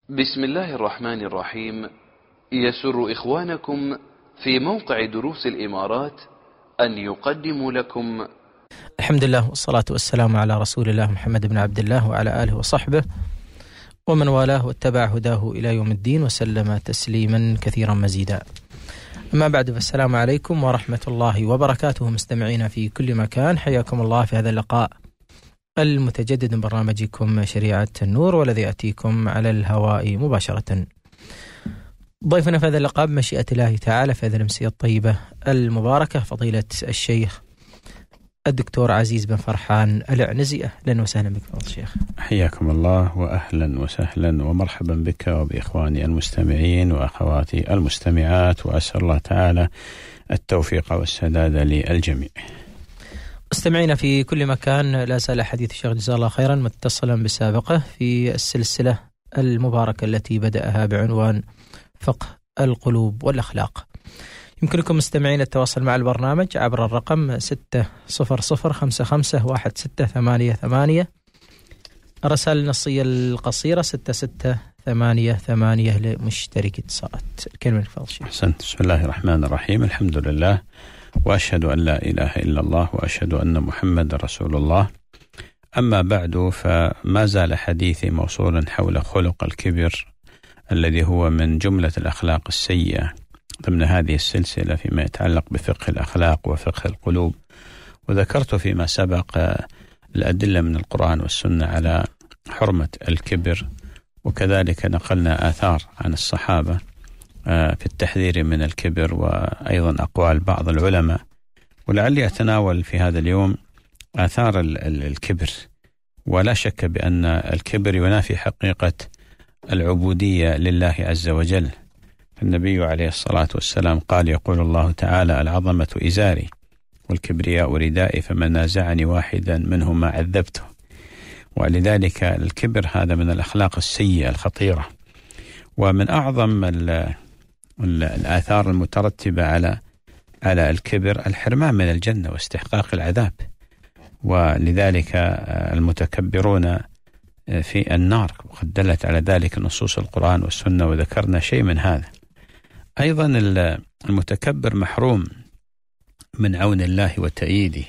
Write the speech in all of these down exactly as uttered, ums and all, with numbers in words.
بسم الله الرحمن الرحيم. يسر إخوانكم في موقع دروس الإمارات أن يقدموا لكم الحمد لله والصلاة والسلام على رسول الله محمد بن عبد الله وعلى آله وصحبه ومن والاه واتبع هداه إلى يوم الدين وسلم تسليما كثيرا مزيدا. أما بعد، فالسلام عليكم ورحمة الله وبركاته. مستمعين في كل مكان، حياكم الله في هذا اللقاء المتجدد من برنامجكم شريعة النور، والذي يأتيكم على الهواء مباشرة. ضيفنا في هذا اللقاء بمشيئة الله تعالى في هذه الأمسية الطيبة المباركة فضيلة الشيخ الدكتور عزيز بن فرحان العنزي. أهلا وسهلا بك فضيلة الشيخ. حياكم الله وأهلا وسهلا ومرحبا بك وبإخواني المستمعين وأخواتي المستمعات، وأسأل الله تعالى التوفيق والسداد للجميع. مستمعين في كل مكان، لا زال حديث الشيخ جزاه الله خيرا متصلا بالسابقة في السلسلة المباركة التي بدأها بعنوان فقه القلوب والأخلاق. يمكنكم مستمعين التواصل مع البرنامج عبر الرقم ستة صفر صفر خمسة خمسة واحد ستة ثمانية ثمانية، الرسائل النصية القصيرة ستة ستة ثمانية ثمانية لمشترك اتصالات. الكلمة لفضل الشيخ. أحسنت. بسم الله الرحمن الرحيم. الحمد لله وأشهد أن لا إله إلا الله وأشهد أن محمد رسول الله. أما بعد، فما زال حديثي موصولا حول خلق الكبر الذي هو من جملة الأخلاق السيئة ضمن هذه السلسلة فيما يتعلق بفقه الأخلاق وفقه القلوب. وذكرت فيما سبق الأدلة من القرآن والسنة على حرمة الكبر، وكذلك نقلنا آثار عن الصحابة في التحذير من الكبر، وأيضا أقوال بعض العلماء. ولعلي أتناول في هذا اليوم آثار الكبر. ولا شك بأن الكبر ينافي حقيقة العبودية لله عز وجل. النبي عليه الصلاة والسلام قال: يقول الله تعالى: العظمة إزاري والكبرياء ردائي فمن نازعني واحدا منهما عذبته. ولذلك الكبر هذا من الأخلاق السيئة الخطيرة، ومن أعظم الآثار المترتبة على على الكبر الحرمان من الجنة واستحقاق العذاب. ولذلك المتكبرون في النار، وقد دلت على ذلك نصوص القرآن والسنة، وذكرنا شيء من هذا. أيضا المتكبر محروم من عون الله وتأييده،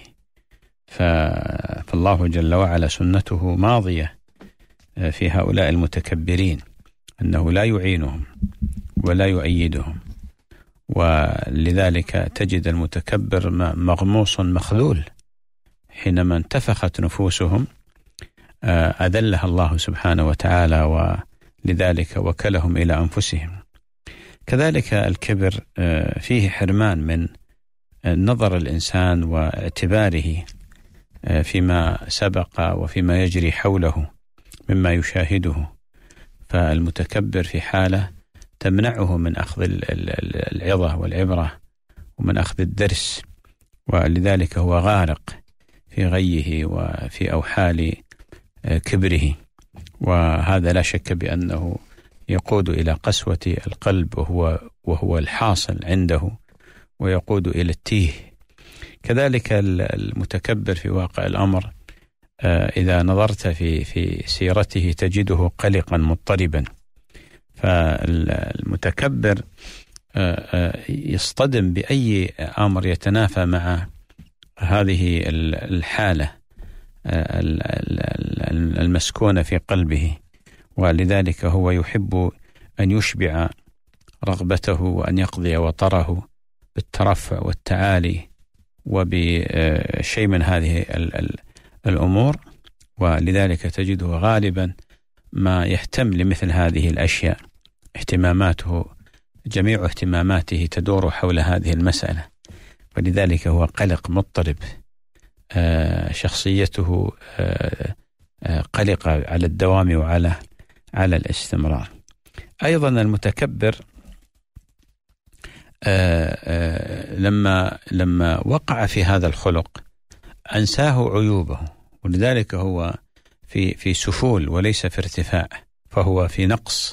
فالله جل وعلا سنته ماضية في هؤلاء المتكبرين أنه لا يعينهم ولا يؤيدهم. ولذلك تجد المتكبر مغموص مخذول، حينما انتفخت نفوسهم أذلها الله سبحانه وتعالى، ولذلك وكلهم إلى أنفسهم. كذلك الكبر فيه حرمان من نظر الإنسان واعتباره فيما سبق وفيما يجري حوله مما يشاهده. فالمتكبر في حالة تمنعه من أخذ العظة والعبرة ومن أخذ الدرس، ولذلك هو غارق في غيه وفي أوحال كبره. وهذا لا شك بأنه يقود إلى قسوة القلب، وهو وهو الحاصل عنده، ويقود إلى التيه. كذلك المتكبر في واقع الأمر إذا نظرت في في سيرته تجده قلقا مضطربا. فالمتكبر يصطدم بأي أمر يتنافى مع هذه الحالة المسكونة في قلبه، ولذلك هو يحب أن يشبع رغبته وأن يقضي وطره بالترفع والتعالي وبشيء من هذه الأمور. ولذلك تجده غالبا ما يهتم لمثل هذه الأشياء، اهتماماته جميع اهتماماته تدور حول هذه المسألة، ولذلك هو قلق مضطرب، شخصيته قلقة على الدوام وعلى على الاستمرار. أيضا المتكبر لما لما وقع في هذا الخلق أنساه عيوبه، ولذلك هو في في سفول وليس في ارتفاع، فهو في نقص،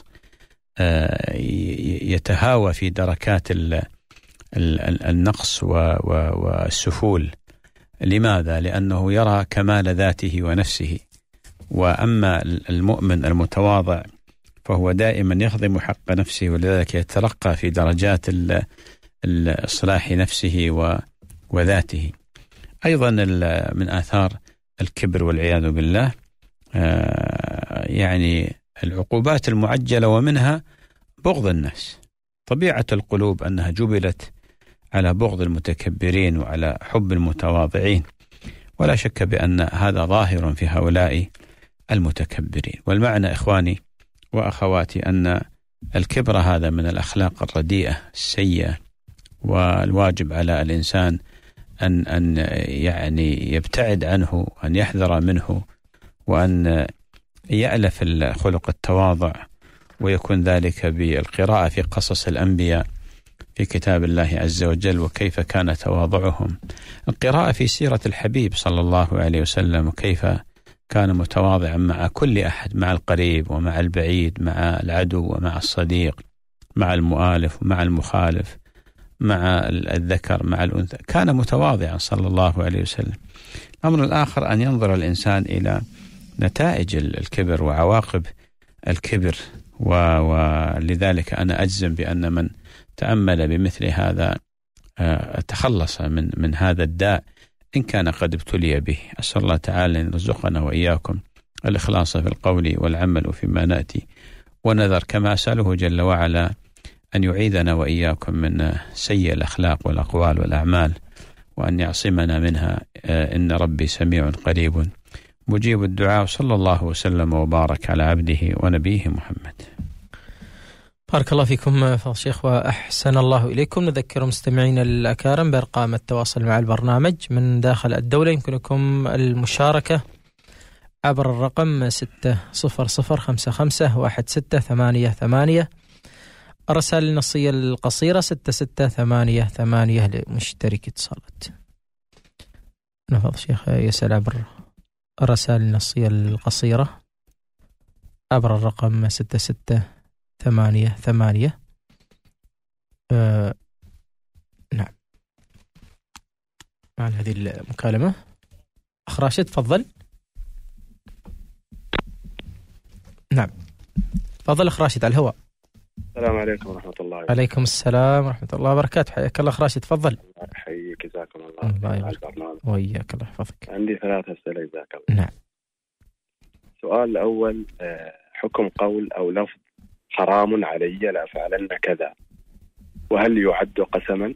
يتهاوى في دركات النقص والسفول. لماذا؟ لأنه يرى كمال ذاته ونفسه. وأما المؤمن المتواضع فهو دائما يخدم حق نفسه، ولذلك يترقى في درجات إصلاح نفسه وذاته. أيضا من آثار الكبر والعياذ بالله يعني العقوبات المعجلة، ومنها بغض الناس. طبيعة القلوب أنها جبلت على بغض المتكبرين وعلى حب المتواضعين، ولا شك بأن هذا ظاهر في هؤلاء المتكبرين. والمعنى إخواني وأخواتي أن الكبر هذا من الأخلاق الرديئة السيئة، والواجب على الإنسان أن أن يعني يبتعد عنه، أن يحذر منه، وأن يألف خلق التواضع، ويكون ذلك بالقراءة في قصص الأنبياء في كتاب الله عز وجل وكيف كان تواضعهم، القراءة في سيرة الحبيب صلى الله عليه وسلم وكيف كان متواضعا مع كل أحد، مع القريب ومع البعيد، مع العدو ومع الصديق، مع المؤالف ومع المخالف، مع الذكر مع الأنثى، كان متواضعا صلى الله عليه وسلم. الأمر الآخر أن ينظر الإنسان إلى نتائج الكبر وعواقب الكبر، ولذلك أنا أجزم بأن من تأمل بمثل هذا تخلص من من هذا الداء إن كان قد ابتلي به. أسأل الله تعالى أن يرزقنا وإياكم الإخلاص في القول والعمل فيما نأتي ونذر، كما أسأله جل وعلا أن يعيذنا وإياكم من سيء الأخلاق والأقوال والأعمال، وأن يعصمنا منها، إن ربي سميع قريب مجيب الدعاء. صلى الله وسلم وبارك على عبده ونبيه محمد. بارك الله فيكم فضل الشيخ وأحسن الله إليكم. نذكر مستمعين الأكارم بأرقام التواصل مع البرنامج من داخل الدولة. يمكنكم المشاركة عبر الرقم ستة صفر صفر خمسة خمسة واحد ستة ثمانية ثمانية، الرسائل النصية القصيرة ستة ستة ثمانية ثمانية لمشترك اتصالات. نفضل الشيخ يسأل عبر الرسائل النصية القصيرة عبر الرقم ستة ستة ثمانية ثمانية. آه نعم، مع هذه المكالمة أخ راشد تفضل. نعم تفضل أخ راشد على الهواء. السلام عليكم ورحمة الله وبركاته. عليكم السلام ورحمة الله وبركاته. حياك الله أخ راشد تفضل. حييك جزاكم الله الله البرنامج وإياك الله يحفظك. عندي ثلاث أسئلة جزاك الله. نعم. السؤال الأول، حكم قول أو لفظ حرام علي لأفعلن كذا، وهل يعد قسما؟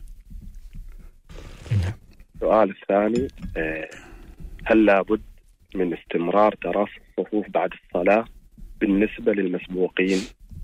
نعم. السؤال الثاني، هل لابد من استمرار تراص الصفوف بعد الصلاة بالنسبة للمسبوقين؟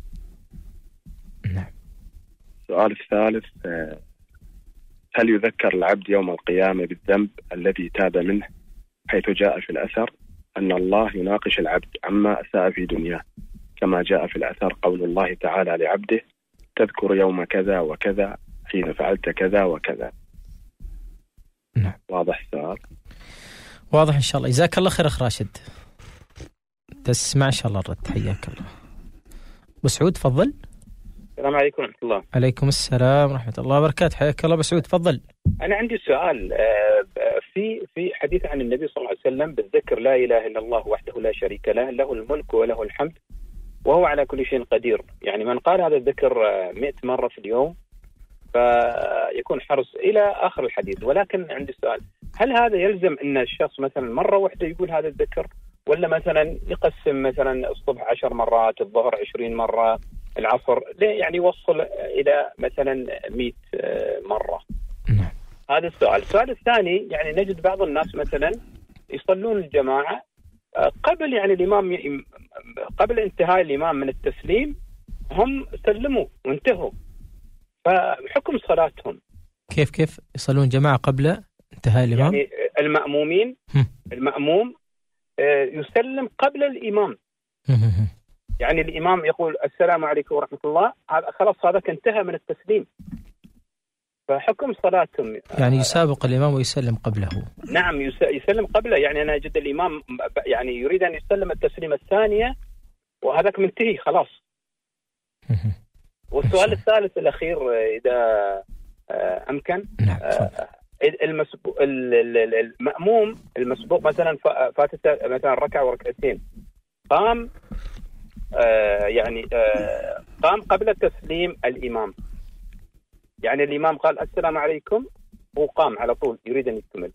نعم. السؤال الثالث، هل يذكر العبد يوم القيامة بالذنب الذي تاب منه، حيث جاء في الأثر أن الله يناقش العبد عما أساء في دنياه، كما جاء في الأثر قول الله تعالى لعبده تذكر يوم كذا وكذا حين فعلت كذا وكذا. نعم. واضح السؤال؟ واضح إن شاء الله. جزاك الله خير أخ راشد، تسمع إن شاء الله الرد. حياك الله. أبو سعود تفضل. السلام عليكم ورحمة الله. عليكم السلام ورحمة الله وبركاته. حياك الله أبو سعود تفضل. أنا عندي سؤال في في حديث عن النبي صلى الله عليه وسلم بالذكر لا إله إلا الله وحده لا شريك له، له الملك وله الحمد وهو على كل شيء قدير. يعني من قال هذا الذكر مئة مرة في اليوم فيكون حرص إلى آخر الحديث. ولكن عندي سؤال، هل هذا يلزم أن الشخص مثلا مرة واحدة يقول هذا الذكر، ولا مثلا يقسم مثلا الصبح عشر مرات، الظهر عشرين مرة، العصر يعني يوصل إلى مثلا مئة مرة؟ نعم. هذا السؤال. السؤال الثاني، يعني نجد بعض الناس مثلا يصلون الجماعة قبل يعني الإمام قبل انتهاء الإمام من التسليم هم سلموا وانتهوا، فحكم صلاتهم كيف كيف يصلون جماعة قبل انتهاء الإمام؟ يعني المأمومين هم. المأموم يسلم قبل الإمام. يعني الإمام يقول السلام عليكم ورحمة الله، هذا خلاص هذا انتهى من التسليم، فحكم صلاتهم يعني يسابق الإمام ويسلم قبله. نعم يسلم قبله. يعني أنا أجد الإمام يعني يريد أن يسلم التسليم الثانية وهذاك منتهي خلاص. والسؤال الثالث الأخير إذا أمكن، نعم. المسبوق المأموم المسبوق مثلا فاتت مثلا ركعة وركعتين، قام آه يعني آه قام قبل تسليم الإمام، يعني الإمام قال السلام عليكم وقام على طول يريد أن يكمل.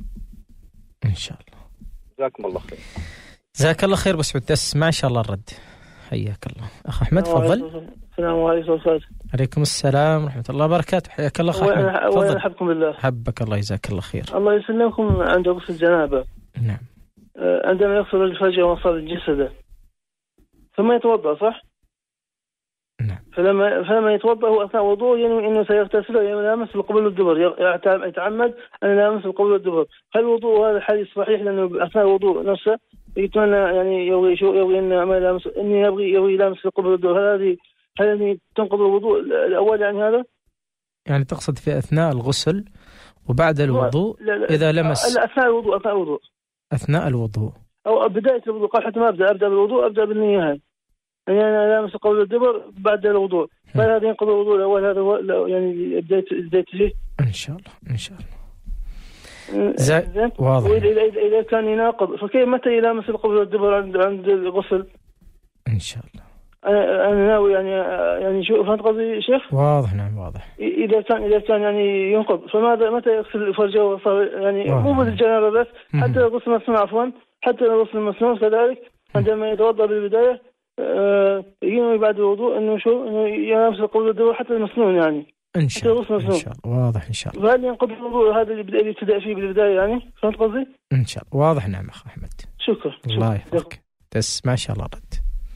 إن شاء الله. جزاكم الله خير. جزاك الله خير بس بتس ما شاء الله الرد. حياك الله أخ أحمد، تفضل. السلام عليكم. عليكم السلام ورحمة الله وبركاته. حياك الله أخ أحمد، تفضل. حبكم بالله. حبك الله، جزاك الله خير. الله يسلمكم. عند غسل الجنابة نعم عندما يغسل الفرج ومصاب جسده ثم يتوضأ صح؟ نعم. فلما فلما يتوضأ هو أثناء وضوء ينوي إنه سيغتسل ويلامس القبل والدبر، يتعمد أن يلامس القبل والدبر. هل الوضوء هذا الحديث صحيح؟ لأنه أثناء الوضوء نفسه يتمنى يعني يبغي شو يبغي إنه ما يلامس إني يبغي يبغي يلامس القبل والدبر. هل هذه هل هذه تنقض الوضوء الأول يعني هذا؟ يعني تقصد في أثناء الغسل وبعد الوضوء لا لا إذا لمس؟ لا أثناء الوضوء. أثناء الوضوء أثناء الوضوء أو بداية الوضوء. قال حتى ما أبدأ أبدأ بالوضوء أبدأ بالنية هاي يعني أنا لامس القبل والدبر بعد الوضوء. فهذا ينقض الوضوء الأول. هذا هو يعني بداية بداية شيء. إن شاء الله إن شاء الله. زي واضح. وإذا إذا إذا كان يناقض فكيف متى يلامس القبل والدبر عند عند الغسل؟ إن شاء الله. أنا أنا ناوي يعني يعني شو فهمت قصدي شيخ؟ واضح. نعم واضح. إذا كان إذا كان يعني ينقض فماذا متى يغسل فرجه يعني مو بالجنابة بس حتى الغسل مسنون عفوا حتى الغسل مسنون كذلك عندما يتوضأ بالبداية آه ينوي بعد الوضوء إنه شو إنه يلامس القبل والدبر حتى المسنون يعني. إن شاء الله. إن شاء الله. واضح إن شاء الله. فهل ينقض الوضوء هذا اللي بدأ يبتدأ فيه بالبداية يعني فهمت قصدي؟ إن شاء الله. واضح. نعم أخ أحمد. شكرا. الله يحفظك. بس ما شاء الله رد.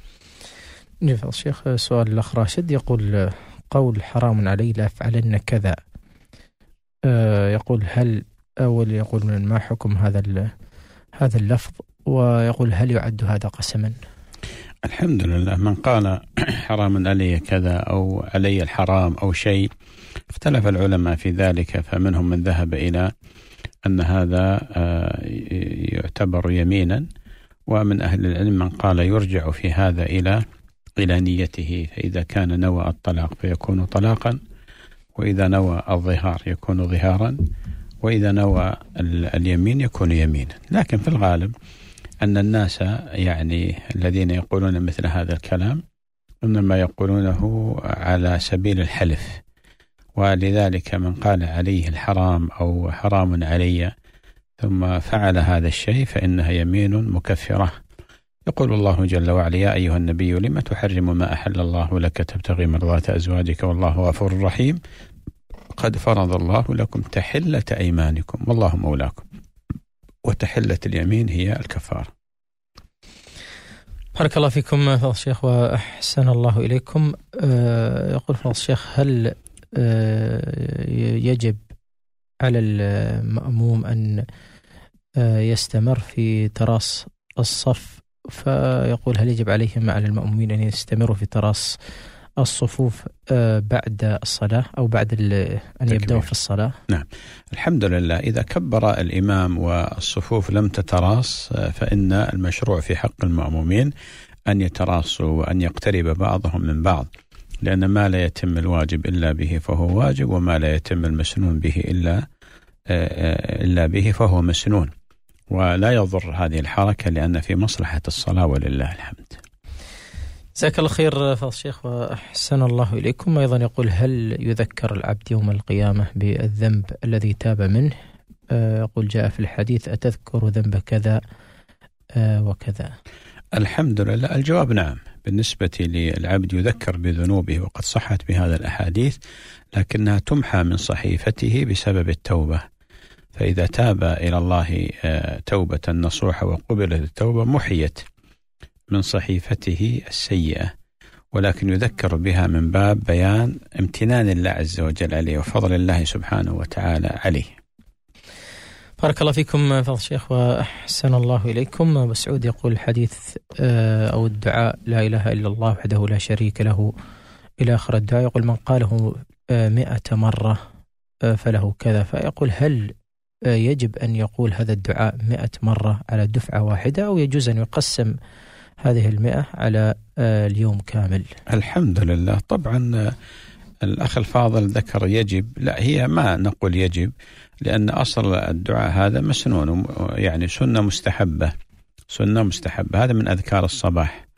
نفضل الشيخ. سؤال الأخ راشد يقول قول حرام علي لا أفعلن كذا، آه يقول هل أول يقول من ما حكم هذا هذا اللفظ، ويقول هل يعد هذا قسما؟ الحمد لله. من قال حرام علي كذا أو علي الحرام أو شيء اختلف العلماء في ذلك، فمنهم من ذهب إلى أن هذا يعتبر يمينا، ومن أهل العلم من قال يرجع في هذا إلى إلى نيته، فإذا كان نوى الطلاق فيكون طلاقا، وإذا نوى الظهار يكون ظهارا، وإذا نوى اليمين يكون يمينا. لكن في الغالب أن الناس يعني الذين يقولون مثل هذا الكلام إنما يقولونه على سبيل الحلف، ولذلك من قال عليه الحرام أو حرام علي ثم فعل هذا الشيء فإنها يمين مكفرة. يقول الله جل وعلا يا أيها النبي لما تحرم ما أحل الله لك تبتغي مرضات أزواجك والله غفور رحيم قد فرض الله لكم تحلة أيمانكم والله مولاكم، وتحلة اليمين هي الكفارة. بارك الله فيكم فضل الشيخ وأحسن الله إليكم. أه يقول فضل الشيخ هل أه يجب على المأموم أن أه يستمر في تراص الصف؟ فيقول هل يجب عليهم على المأمومين أن يستمروا في تراص الصفوف بعد الصلاة أو بعد أن يبدأوا في الصلاة؟ نعم الحمد لله. إذا كبر الإمام والصفوف لم تتراص فإن المشروع في حق المأمومين أن يتراصوا وأن يقترب بعضهم من بعض، لأن ما لا يتم الواجب إلا به فهو واجب، وما لا يتم المسنون به إلا إلا به فهو مسنون، ولا يضر هذه الحركة لأن في مصلحة الصلاة ولله الحمد. جزاك الله خير فضل الشيخ وأحسن الله إليكم. أيضا يقول هل يذكر العبد يوم القيامة بالذنب الذي تاب منه؟ يقول جاء في الحديث أتذكر ذنب كذا وكذا. الحمد لله. الجواب نعم. بالنسبة للعبد يذكر بذنوبه وقد صحت بهذا الأحاديث، لكنها تمحى من صحيفته بسبب التوبة، فإذا تاب إلى الله توبة نصوحة وقبلت التوبة محيت من صحيفته السيئة، ولكن يذكر بها من باب بيان امتنان الله عز وجل عليه وفضل الله سبحانه وتعالى عليه. بارك الله فيكم فضل الشيخ وأحسن الله إليكم. أبو سعود يقول الحديث أو الدعاء لا إله إلا الله وحده لا شريك له إلى آخر الدعاء، يقول من قاله مئة مرة فله كذا، فيقول هل يجب أن يقول هذا الدعاء مئة مرة على دفعة واحدة، أو يجوز أن يقسم هذه المئة على اليوم كامل؟ الحمد لله. طبعا الأخ الفاضل ذكر يجب، لا هي ما نقول يجب، لأن أصل الدعاء هذا مسنون، يعني سنة مستحبة، سنة مستحبة، هذا من أذكار الصباح،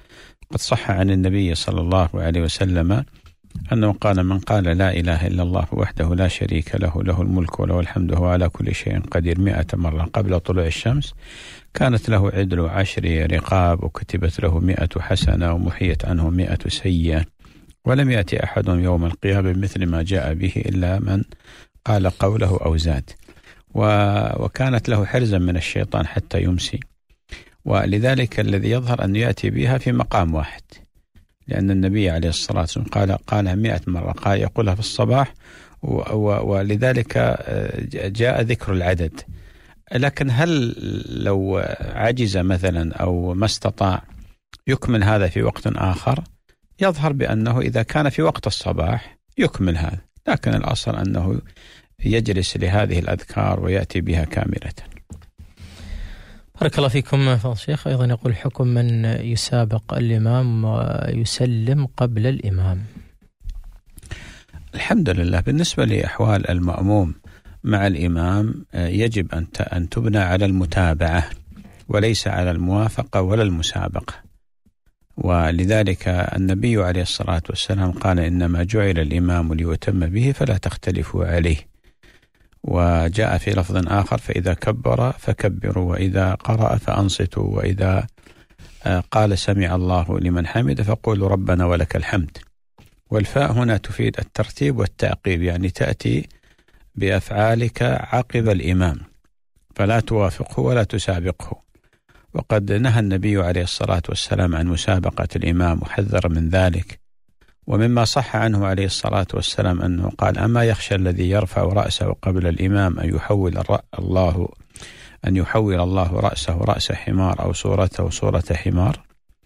قد صح عن النبي صلى الله عليه وسلم أنه قال: من قال لا إله إلا الله وحده لا شريك له له الملك وله الحمد وهو على كل شيء قدير مئة مرة قبل طلوع الشمس كانت له عدل عشر رقاب وكتبت له مئة حسنة ومحيت عنه مئة سيئة، ولم يأتي أحد يوم القيامة بمثل ما جاء به إلا من قال قوله أو زاد، وكانت له حرزا من الشيطان حتى يمسي. ولذلك الذي يظهر أن يأتي بها في مقام واحد، لأن النبي عليه الصلاة والسلام قال قالها مئة مرة، قال يقولها في الصباح، ولذلك جاء ذكر العدد. لكن هل لو عجز مثلا أو ما استطاع يكمل هذا في وقت آخر؟ يظهر بأنه إذا كان في وقت الصباح يكمل هذا، لكن الأصل أنه يجلس لهذه الأذكار ويأتي بها كاملة. بارك الله فيكم فضل الشيخ. أيضا يقول: حكم من يسابق الإمام ويسلم قبل الإمام. الحمد لله، بالنسبة لأحوال المأموم مع الإمام يجب أن أن تبنى على المتابعة وليس على الموافقة ولا المسابقة. ولذلك النبي عليه الصلاة والسلام قال: إنما جعل الإمام ليتم به فلا تختلفوا عليه. وجاء في لفظ آخر: فإذا كبر فكبروا وإذا قرأ فأنصتوا وإذا قال سمع الله لمن حمد فقولوا ربنا ولك الحمد. والفاء هنا تفيد الترتيب والتعقيب، يعني تأتي بأفعالك عقب الإمام فلا توافقه ولا تسابقه. وقد نهى النبي عليه الصلاة والسلام عن مسابقة الإمام وحذر من ذلك. ومما صح عنه عليه الصلاة والسلام أنه قال: أما يخشى الذي يرفع رأسه قبل الإمام أن يحول الله أن يحول الله رأسه رأس حمار أو صورته صورة حمار.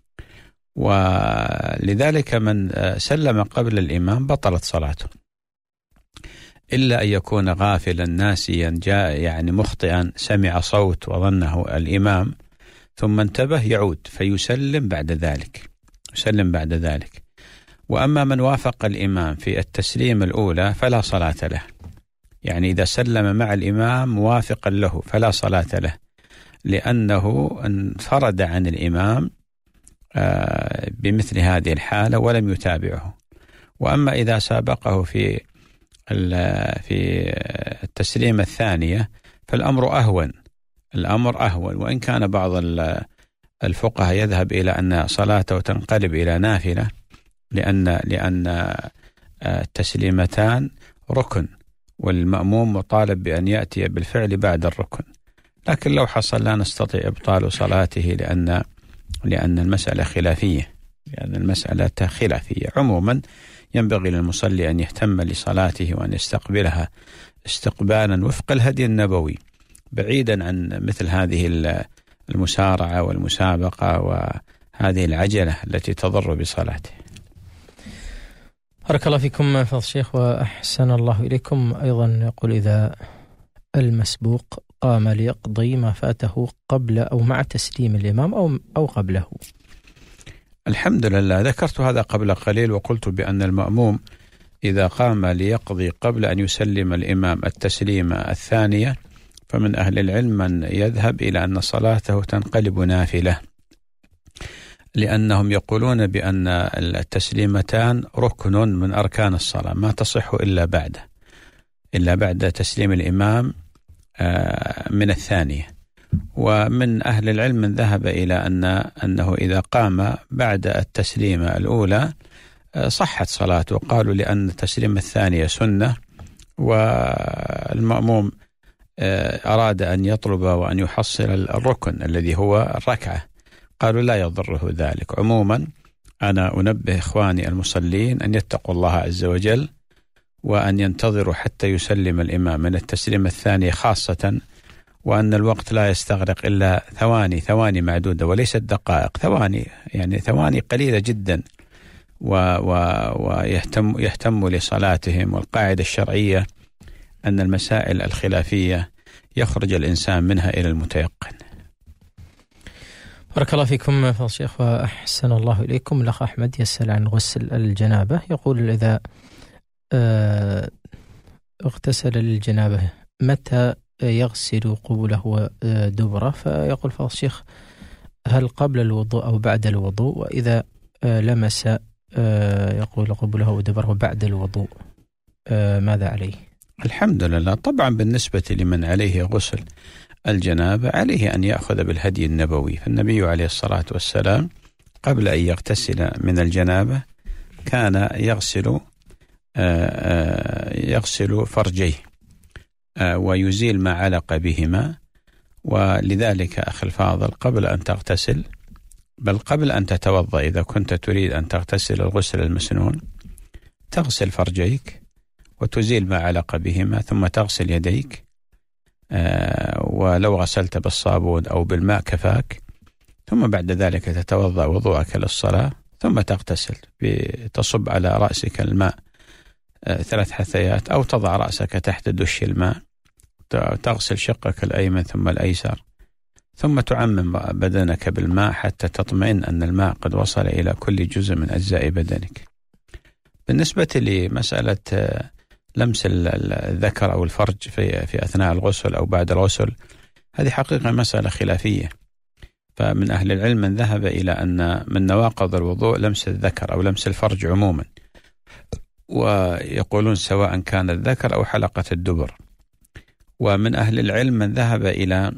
ولذلك من سلم قبل الإمام بطلت صلاته، إلا أن يكون غافلا ناسيا جاء يعني مخطئا سمع صوت وظنه الإمام ثم انتبه يعود فيسلم بعد ذلك يسلم بعد ذلك. وأما من وافق الإمام في التسليم الأولى فلا صلاة له، يعني إذا سلم مع الإمام موافقا له فلا صلاة له، لأنه انفرد عن الإمام بمثل هذه الحالة ولم يتابعه. وأما إذا سابقه في في التسليم الثانية فالأمر أهون الأمر أهون وإن كان بعض الفقهاء يذهب إلى أن صلاته تنقلب إلى نافلة، لأن لأن التسليمتان ركن والمأموم مطالب بأن يأتي بالفعل بعد الركن. لكن لو حصل لا نستطيع إبطال صلاته لأن لأن المسألة خلافية لأن المسألة خلافية. عموما ينبغي للمصلي أن يهتم لصلاته وأن يستقبلها استقبالا وفق الهدي النبوي، بعيدا عن مثل هذه المسارعة والمسابقة وهذه العجلة التي تضر بصلاته. بارك الله فيكم فضل الشيخ وأحسن الله إليكم. أيضا يقول: إذا المسبوق قام ليقضي ما فاته قبل أو مع تسليم الإمام أو أو قبله. الحمد لله، ذكرت هذا قبل قليل وقلت بأن المأموم إذا قام ليقضي قبل أن يسلم الإمام التسليمة الثانية فمن أهل العلم من يذهب إلى أن صلاته تنقلب نافلة، لأنهم يقولون بأن التسليمتان ركن من أركان الصلاة ما تصح إلا بعده إلا بعد تسليم الإمام من الثانية. ومن أهل العلم من ذهب إلى أن أنه إذا قام بعد التسليمة الأولى صحت صلاته، قالوا لأن التسليمة الثانية سنة والمأموم أراد أن يطلب وأن يحصل الركن الذي هو الركعة، قالوا لا يضره ذلك. عموما أنا أنبه إخواني المصلين أن يتقوا الله عز وجل وأن ينتظروا حتى يسلم الإمام من التسليمة الثانية خاصة، وأن الوقت لا يستغرق إلا ثواني ثواني معدودة وليست دقائق، ثواني يعني ثواني قليلة جدا، ويهتم يهتم لصلاتهم. والقاعدة الشرعية أن المسائل الخلافية يخرج الإنسان منها إلى المتيقن. بارك الله فيكم فضل الشيخ وأحسن الله إليكم. الأخ أحمد يسأل عن غسل الجنابة، يقول: إذا اغتسل للجنابة متى يغسل قبله ودبره؟ فيقول فضل الشيخ: هل قبل الوضوء أو بعد الوضوء؟ وإذا لمس يقول قبله ودبره بعد الوضوء ماذا عليه؟ الحمد لله. طبعا بالنسبة لمن عليه غسل الجنابة عليه أن يأخذ بالهدي النبوي، فالنبي عليه الصلاة والسلام قبل أن يغتسل من الجنابة كان يغسل يغسل فرجيه ويزيل ما علق بهما. ولذلك أخي الفاضل قبل أن تغتسل، بل قبل أن تتوضأ إذا كنت تريد أن تغتسل الغسل المسنون، تغسل فرجيك وتزيل ما علق بهما، ثم تغسل يديك ولو غسلت بالصابون أو بالماء كفاك، ثم بعد ذلك تتوضأ وضوءك للصلاة، ثم تغتسل تصب على رأسك الماء ثلاث حثيات أو تضع رأسك تحت دش الماء، تغسل شقك الأيمن ثم الأيسر، ثم تعمم بدنك بالماء حتى تطمئن أن الماء قد وصل إلى كل جزء من أجزاء بدنك. بالنسبة لمسألة لمس الذكر أو الفرج في في أثناء الغسل أو بعد الغسل، هذه حقيقة مسألة خلافية، فمن أهل العلم من ذهب إلى أن من نواقض الوضوء لمس الذكر أو لمس الفرج عموما، ويقولون سواء كان الذكر أو حلقة الدبر. ومن أهل العلم من ذهب إلى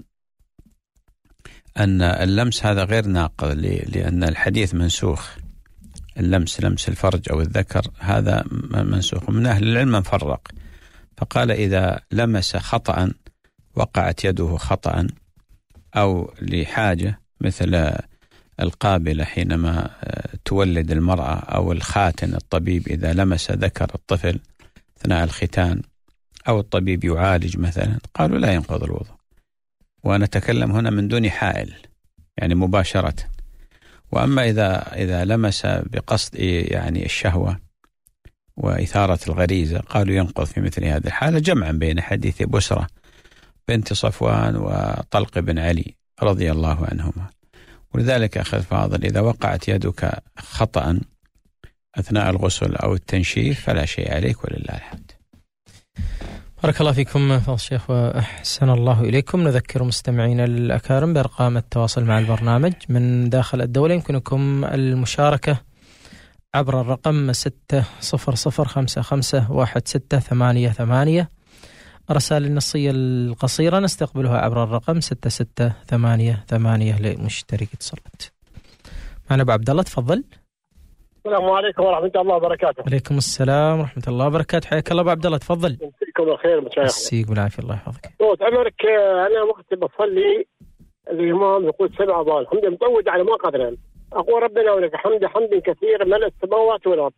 أن اللمس هذا غير ناقض، لأن الحديث منسوخ، اللمس لمس الفرج أو الذكر هذا منسوخ. من أهل العلم من فرق فقال إذا لمس خطأ وقعت يده خطأ أو لحاجة، مثل القابلة حينما تولد المرأة أو الخاتن الطبيب إذا لمس ذكر الطفل أثناء الختان، أو الطبيب يعالج مثلا، قالوا لا ينقض الوضوء. وأنا أتكلم هنا من دون حائل يعني مباشرة. وأما إذا إذا لمس بقصد يعني الشهوة وإثارة الغريزة قالوا ينقض في مثل هذه الحالة، جمعا بين حديث بسرة بنت صفوان وطلق بن علي رضي الله عنهما. ولذلك أخي الفاضل إذا وقعت يدك خطأ أثناء الغسل أو التنشيف فلا شيء عليك ولله الحمد. بارك الله فيكم فضل الشيخ وأحسن الله إليكم. نذكر مستمعينا الأكارم بأرقام التواصل مع البرنامج من داخل الدولة. يمكنكم المشاركة عبر الرقم ستة صفر صفر خمسة خمسة واحد ستة ثمانية ثمانية. الرسائل النصية القصيرة نستقبلها عبر الرقم ستة ستة ثمانية ثمانية لمشترك اتصالات. معنا أبو عبد الله، تفضل. السلام عليكم ورحمة الله وبركاته. عليكم السلام ورحمة الله وبركاته. حياك الله أبو عبد الله، تفضل. يمسيكم الخير مشايخنا. يمسيك بالعافية الله يحفظك. صوت عمرك أنا وقت بصلي الإمام يقول سبع ضال حمد متعود على ما قدرا، أقول ربنا ولك حمد حمد كثير ملء السماوات والأرض.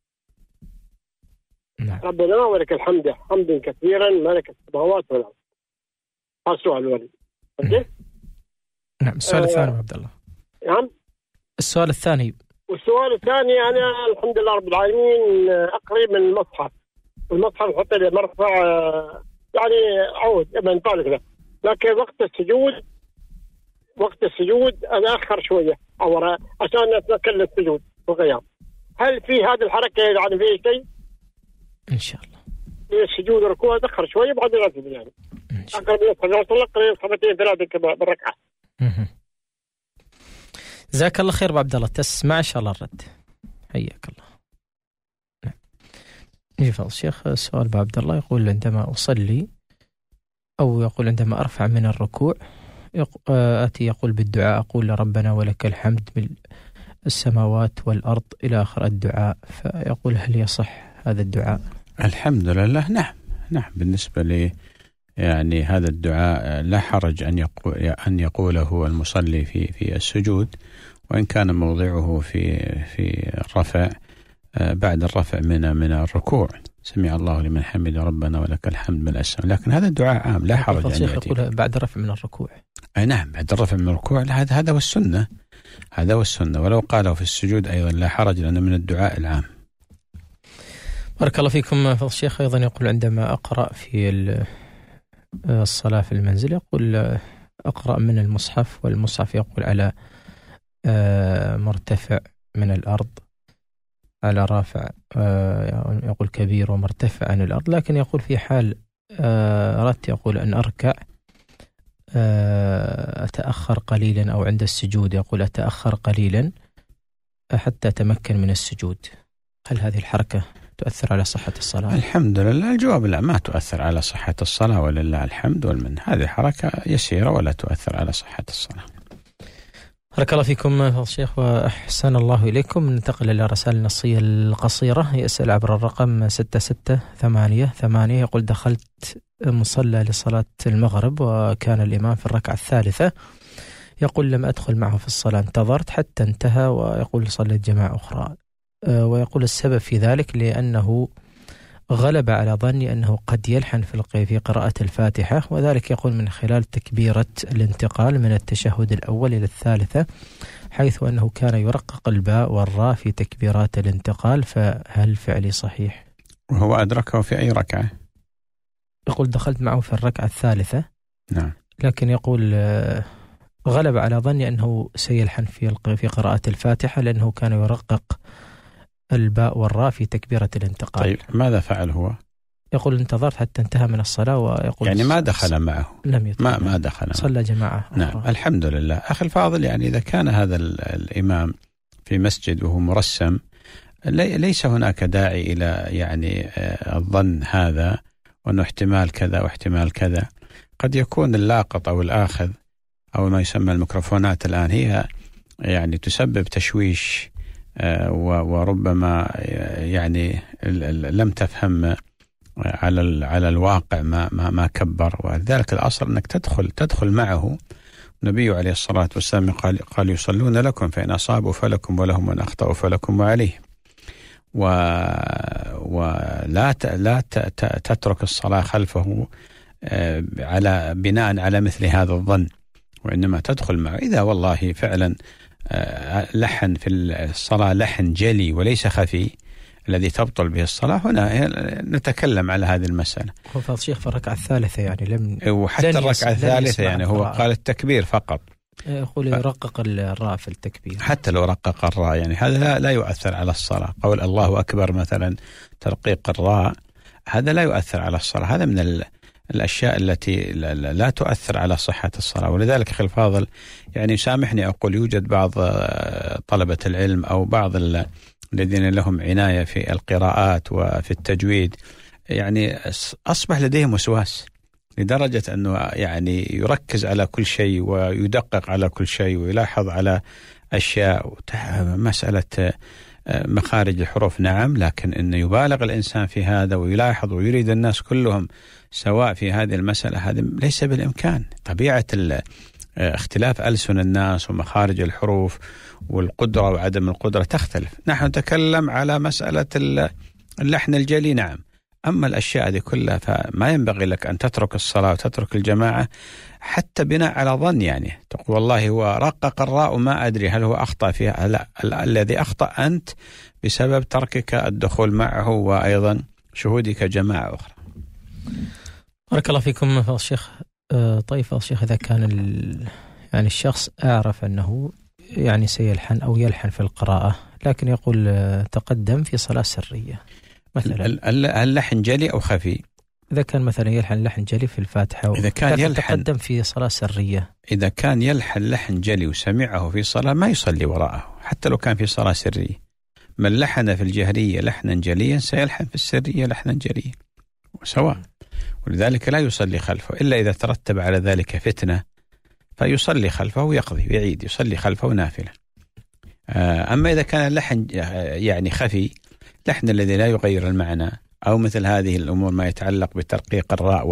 نعم. ربنا ولك الحمد حمد كثيرا ملك السماوات والأرض. هذا السؤال الأول. نعم. السؤال آه الثاني أبو عبد الله. نعم. السؤال الثاني. والسؤال الثاني أنا الحمد لله رب العالمين أقرب من المصحف، المصحف حتى مرفع يعني عود ابن طالق له، لكن وقت السجود وقت السجود أنا أخر شوية أو عشان أتذكر السجود والقيام. هل في هذه الحركة يعني فيه شيء؟ إن شاء الله. في السجود والركوع أتأخر شوية بعد الأسجد يعني. أقرب من الصلاة أقرب خمسين ثلاثة بالركعة. جزاك الله خير أبو عبد الله، تسمع إن شاء الله الرد. حياك الله. نعم. يجي فضل الشيخ سؤال أبو عبد الله يقول عندما أصلي أو يقول عندما أرفع من الركوع آتي يقول بالدعاء أقول ربنا ولك الحمد بالسماوات والأرض إلى آخر الدعاء، فيقول هل يصح هذا الدعاء؟ الحمد لله. نعم نعم. بالنسبة لي يعني هذا الدعاء لا حرج أن يقول أن يقوله المصلي في في السجود، وإن كان موضعه في في الرفع بعد الرفع من من الركوع، سمع الله لمن حمد ربنا ولك الحمد بالأسم، لكن هذا الدعاء عام لا حرج أن يأتي. يقول بعد الرفع من الركوع. أي نعم بعد الرفع من الركوع، هذا هذا والسنة هذا والسنة ولو قاله في السجود أيضا لا حرج لأنه من الدعاء العام. بارك الله فيكم فضل الشيخ. أيضا يقول عندما أقرأ في الصلاة في المنزل يقول أقرأ من المصحف والمصحف يقول على مرتفع من الأرض على رافع يقول كبير ومرتفع عن الأرض، لكن يقول في حال أردت يقول أن أركع أتأخر قليلا أو عند السجود يقول أتأخر قليلا حتى تمكن من السجود، هل هذه الحركة تؤثر على صحة الصلاة؟ الحمد لله الجواب لا، ما تؤثر على صحة الصلاة ولله الحمد والمن. هذه حركة يسيرة ولا تؤثر على صحة الصلاة. بارك الله فيكم فضيلة الشيخ وأحسن الله إليكم. ننتقل إلى رسائل النصية القصيرة. يسأل عبر الرقم ستة ستة ثمانية ثمانية، يقول دخلت مصلى لصلاة المغرب وكان الإمام في الركعة الثالثة، يقول لم أدخل معه في الصلاة، انتظرت حتى انتهى، ويقول صليت جماعة أخرى، ويقول السبب في ذلك لأنه غلب على ظني أنه قد يلحن في في قراءة الفاتحة، وذلك يقول من خلال تكبيرة الانتقال من التشهد الأول إلى الثالثة، حيث أنه كان يرقق الباء والراء في تكبيرات الانتقال، فهل فعلي صحيح؟ وهو أدركه في أي ركعة؟ يقول دخلت معه في الركعة الثالثة. نعم. لكن يقول غلب على ظني أنه سيلحن في في قراءة الفاتحة لأنه كان يرقق الباء والراء في تكبيرة الانتقال. طيب ماذا فعل هو؟ يقول انتظرت حتى انتهى من الصلاة، ويقول يعني ما دخل معه؟ لم يدخل، ما ما دخل، صلى جماعة. نعم أخرى. الحمد لله. أخي الفاضل، يعني إذا كان هذا الإمام في مسجد وهو مرسم، ليس هناك داعي إلى يعني الظن هذا وأنه احتمال كذا واحتمال كذا. قد يكون اللاقط أو الآخذ أو ما يسمى الميكروفونات الآن هي يعني تسبب تشويش، وربما يعني لم تفهم على على الواقع ما ما ما كبر، ولذلك الأصل أنك تدخل تدخل معه. النبي عليه الصلاة والسلام قال قال يصلون لكم فإن أصابوا فلكم ولهم وإن أخطأوا فلكم وعليه. و ولا لا تترك الصلاة خلفه على بناء على مثل هذا الظن، وإنما تدخل معه إذا والله فعلا لحن في الصلاة لحن جلي وليس خفي الذي تبطل به الصلاة، هنا نتكلم على هذه المسألة. هو فضل الشيخ في الركعة الثالثة يعني لم وحتى الركعة الثالثة يعني هو قال التكبير فقط، يقول يرقق الراء في التكبير، حتى لو رقق الراء يعني هذا لا, لا يؤثر على الصلاة. قول الله أكبر مثلا ترقيق الراء هذا لا يؤثر على الصلاة، هذا من ال الأشياء التي لا تؤثر على صحة الصلاة. ولذلك أخي الفاضل يعني سامحني أقول يوجد بعض طلبة العلم أو بعض الذين لهم عناية في القراءات وفي التجويد يعني أصبح لديهم وسواس لدرجة أنه يعني يركز على كل شيء ويدقق على كل شيء ويلاحظ على أشياء. مسألة مخارج الحروف نعم، لكن أنه يبالغ الإنسان في هذا ويلاحظ ويريد الناس كلهم سواء في هذه المسألة، هذا ليس بالإمكان. طبيعة اختلاف ألسن الناس ومخارج الحروف والقدرة وعدم القدرة تختلف. نحن نتكلم على مسألة اللحن الجلي نعم، أما الأشياء هذه كلها فما ينبغي لك أن تترك الصلاة وتترك الجماعة حتى بناء على ظن، يعني تقول والله هو رقق الراء وما أدري هل هو أخطأ فيها. لا، الذي أخطأ أنت بسبب تركك الدخول معه وأيضا شهودك جماعة أخرى. بارك الله فيكم فضل الشيخ. طيب فضل الشيخ، إذا كان يعني الشخص أعرف أنه يعني سيلحن أو يلحن في القراءة، لكن يقول تقدم في صلاة سرية مثلا، اللحن جلي أو خفي؟ إذا كان مثلا يلحن لحن جلي في الفاتحة إذا كان يلحن تقدم في صلاة سرية، إذا كان يلحن لحن جلي وسمعه في صلاة ما يصلي وراءه حتى لو كان في صلاة سرية. من لحن في الجهرية لحنا جليا سيلحن في السرية لحنا جليا سواء، ولذلك لا يصلي خلفه إلا إذا ترتب على ذلك فتنة فيصلي خلفه ويقضي ويعيد، يصلي خلفه نافلة. أما إذا كان اللحن يعني خفي، لحن الذي لا يغير المعنى أو مثل هذه الأمور ما يتعلق بترقيق الراء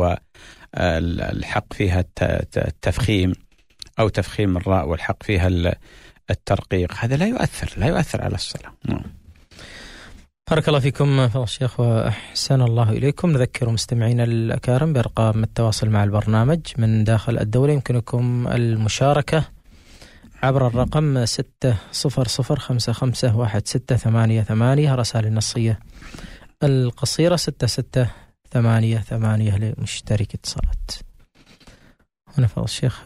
والحق فيها التفخيم أو تفخيم الراء والحق فيها الترقيق، هذا لا يؤثر لا يؤثر على الصلاة. بارك الله فيكم فضل الشيخ وأحسن الله إليكم. نذكر مستمعينا الأكارم بأرقام التواصل مع البرنامج من داخل الدولة. يمكنكم المشاركة عبر الرقم ستة صفر صفر خمسة خمسة واحد ستة ثمانية ثمانية، رسائل النصية القصيرة ستة ستة ثمانية ثمانية لمشترك اتصالات. هنا فضل الشيخ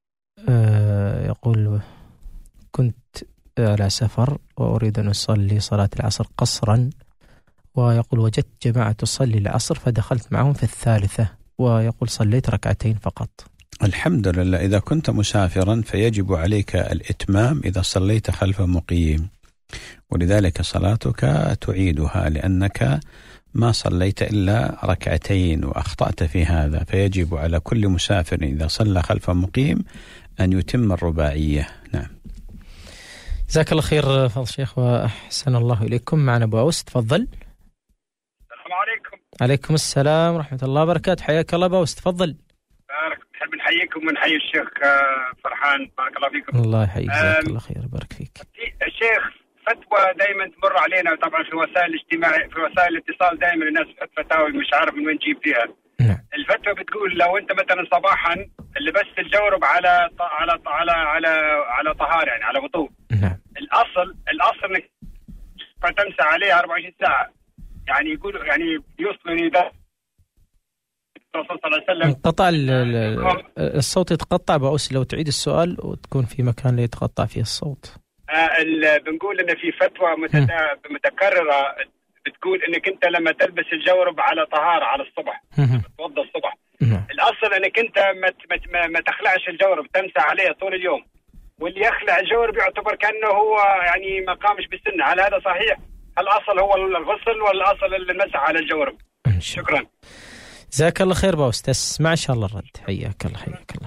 يقول كنت على سفر وأريد أن أصلي صلاة العصر قصرا، ويقول وجدت جماعة تصلي العصر فدخلت معهم في الثالثة، ويقول صليت ركعتين فقط. الحمد لله. إذا كنت مسافرا فيجب عليك الإتمام إذا صليت خلف مقيم، ولذلك صلاتك تعيدها، لأنك ما صليت إلا ركعتين وأخطأت في هذا، فيجب على كل مسافر إذا صلى خلف مقيم أن يتم الرباعية. نعم. جزاك الله خير فضل الشيخ وأحسن الله إليكم. معنا أبو أوس، تفضل. السلام عليكم. عليكم السلام ورحمة الله وبركاته. حياك الله أبو أوس، تفضل. بارك. نحب نحييكم ونحيي الشيخ فرحان، بارك الله فيكم. الله يحييك، جزاك الله خير، بارك فيك. الشيخ، فتوى دائما تمر علينا طبعا في وسائل الاجتماع، في وسائل الاتصال دائما الناس تحط فتاوي مش عارف من وين تجيب فيها. نعم. الفتوى بتقول لو انت مثلا صباحا لبست الجورب على على على على على طهارة، يعني على وضوء. نعم. الاصل الاصل انك تمسح عليه أربعة وعشرين ساعة، يعني يقول يعني يوصلني ده الرسول صلى الله عليه وسلم. انقطع الصوت، يتقطع بأوس، لو تعيد السؤال وتكون في مكان لا يتقطع فيه الصوت. آه بنقول ان في فتوى متكررة بتقول انك انت لما تلبس الجورب على طهارة على الصبح تتوضا الصبح، الاصل انك انت ما ما, ما تخلعش الجورب، تمسح عليه طول اليوم، واللي يخلع الجورب يعتبر كأنه هو يعني ما قامش بالسنة. هل هذا صحيح؟ الأصل هو الغسل والأصل المسح على الجورب؟ شكرا. جزاك الله خير باوس، تسمع إن شاء الله الرد. حياك الله حياك الله.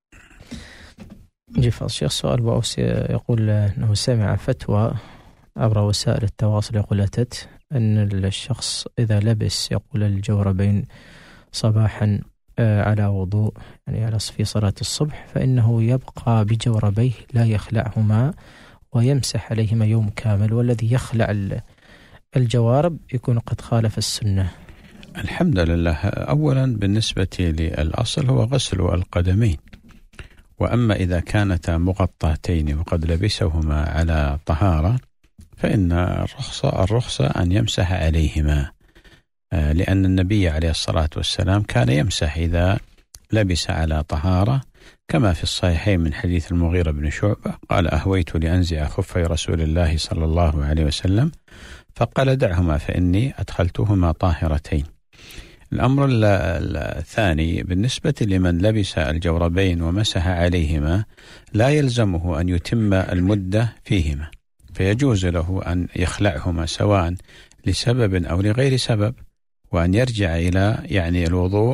جيف الشيخ سؤال باوس يقول أنه سمع فتوى عبر وسائل التواصل يقول أتت أن الشخص إذا لبس يقول الجوربين صباحا على وضوء، يعني على في صلاة الصبح، فإنه يبقى بجوربيه لا يخلعهما ويمسح عليهما يوم كامل، والذي يخلع الجوارب يكون قد خالف السنة. الحمد لله. أولا بالنسبة للأصل هو غسل القدمين، وأما إذا كانتا مغطاتين وقد لبسهما على طهارة فإن الرخصة الرخصة أن يمسح عليهما، لأن النبي عليه الصلاة والسلام كان يمسح إذا لبس على طهارة، كما في الصحيحين من حديث المغيرة بن شعبة قال أهويت لأنزع خفي رسول الله صلى الله عليه وسلم فقال دعهما فإني أدخلتهما طاهرتين. الأمر الثاني بالنسبة لمن لبس الجوربين ومسح عليهما لا يلزمه أن يتم المدة فيهما، فيجوز له أن يخلعهما سواء لسبب أو لغير سبب، وأن يرجع إلى يعني الوضوء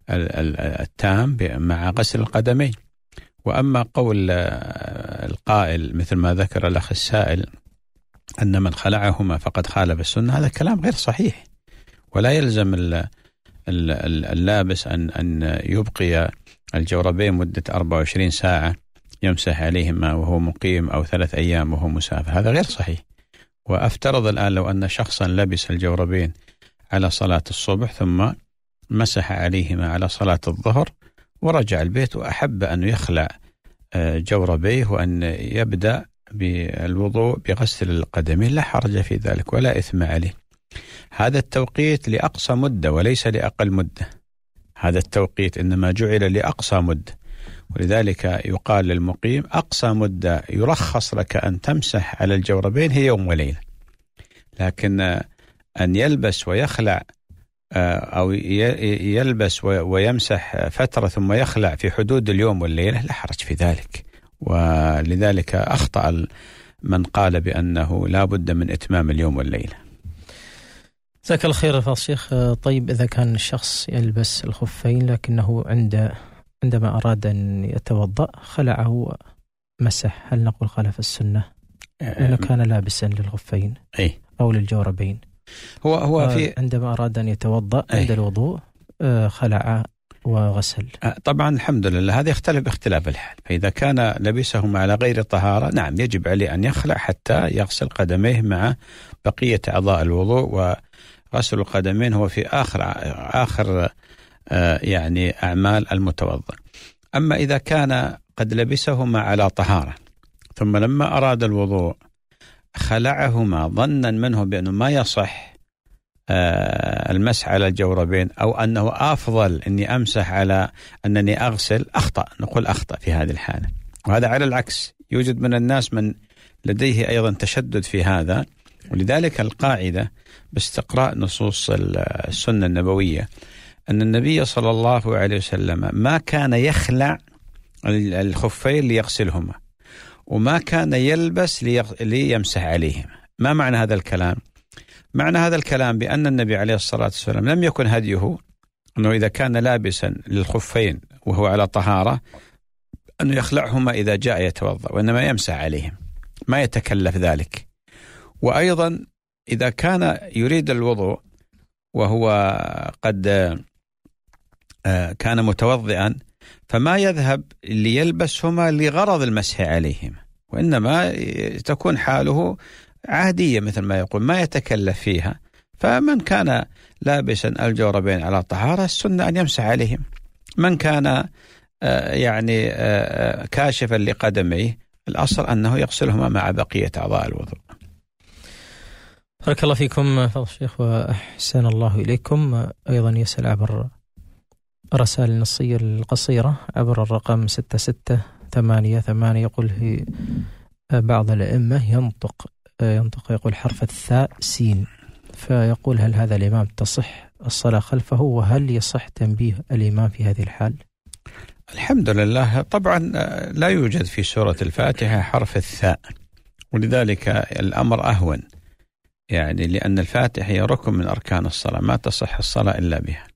التام مع غسل القدمين. وأما قول القائل مثل ما ذكر الأخ السائل أن من خلعهما فقد خالف السنة، هذا كلام غير صحيح، ولا يلزم اللابس أن أن يبقي الجوربين مدة أربعة وعشرين ساعة يمسح عليهما وهو مقيم أو ثلاث أيام وهو مسافر، هذا غير صحيح. وأفترض الآن لو أن شخصا لبس الجوربين على صلاة الصبح ثم مسح عليهما على صلاة الظهر ورجع البيت وأحب أن يخلع جوربيه وأن يبدأ بالوضوء بغسل القدمين، لا حرج في ذلك ولا إثم عليه. هذا التوقيت لأقصى مدة وليس لأقل مدة، هذا التوقيت إنما جعل لأقصى مدة، ولذلك يقال للمقيم أقصى مدة يرخص لك أن تمسح على الجوربين هي يوم وليلة، لكن أن يلبس ويخلع أو يلبس ويمسح فترة ثم يخلع في حدود اليوم والليلة لا حرج في ذلك. ولذلك أخطأ من قال بأنه لا بد من إتمام اليوم والليلة. جزاك الله خير فضل الشيخ. طيب إذا كان الشخص يلبس الخفين لكنه عند عندما أراد أن يتوضأ خلعه مسح، هل نقول خالف السنة لأنه كان لابسا للخفين أي أو للجوربين؟ هو هو في عندما أراد أن يتوضأ عند الوضوء خلع وغسل. طبعا الحمد لله هذا يختلف باختلاف الحال، فإذا كان لبسهم على غير طهارة نعم يجب عليه أن يخلع حتى يغسل قدميه مع بقية أعضاء الوضوء، وغسل القدمين هو في آخر آخر يعني أعمال المتوضئ. أما إذا كان قد لبسهما على طهارة ثم لما أراد الوضوء خلعهما ظنا منه بأنه ما يصح المسح على الجوربين أو أنه أفضل أني أمسح على أنني أغسل، أخطأ، نقول أخطأ في هذه الحالة. وهذا على العكس، يوجد من الناس من لديه أيضا تشدد في هذا، ولذلك القاعدة باستقراء نصوص السنة النبوية أن النبي صلى الله عليه وسلم ما كان يخلع الخفين ليغسلهما، وما كان يلبس ليمسح عليهم. ما معنى هذا الكلام؟ معنى هذا الكلام بأن النبي عليه الصلاة والسلام لم يكن هديه أنه إذا كان لابسا للخفين وهو على طهارة أنه يخلعهما إذا جاء يتوضأ، وإنما يمسح عليهم، ما يتكلف ذلك. وأيضا إذا كان يريد الوضوء وهو قد كان متوضئا فما يذهب ليلبسهما لغرض المسح عليهم، وإنما تكون حاله عادية مثل ما يقول، ما يتكلف فيها. فمن كان لابسا الجوربين على طهارة السنة أن يمسح عليهم. من كان يعني كاشفا لقدميه الأصل أنه يغسلهما مع بقية أعضاء الوضوء. بارك الله فيكم فضل الشيخ وأحسن الله إليكم. أيضا يسأل عبر رسائل النصية القصيرة عبر الرقم ستة ستة ثمانية ثمانية، يقول في بعض الأئمة ينطق ينطق يقول حرف الثاء سين، فيقول هل هذا الإمام تصح الصلاة خلفه، وهل يصح تنبيه الإمام في هذه الحال؟ الحمد لله. طبعا لا يوجد في سورة الفاتحة حرف الثاء، ولذلك الأمر أهون، يعني لأن الفاتحة هي ركن من أركان الصلاة، ما تصح الصلاة إلا بها.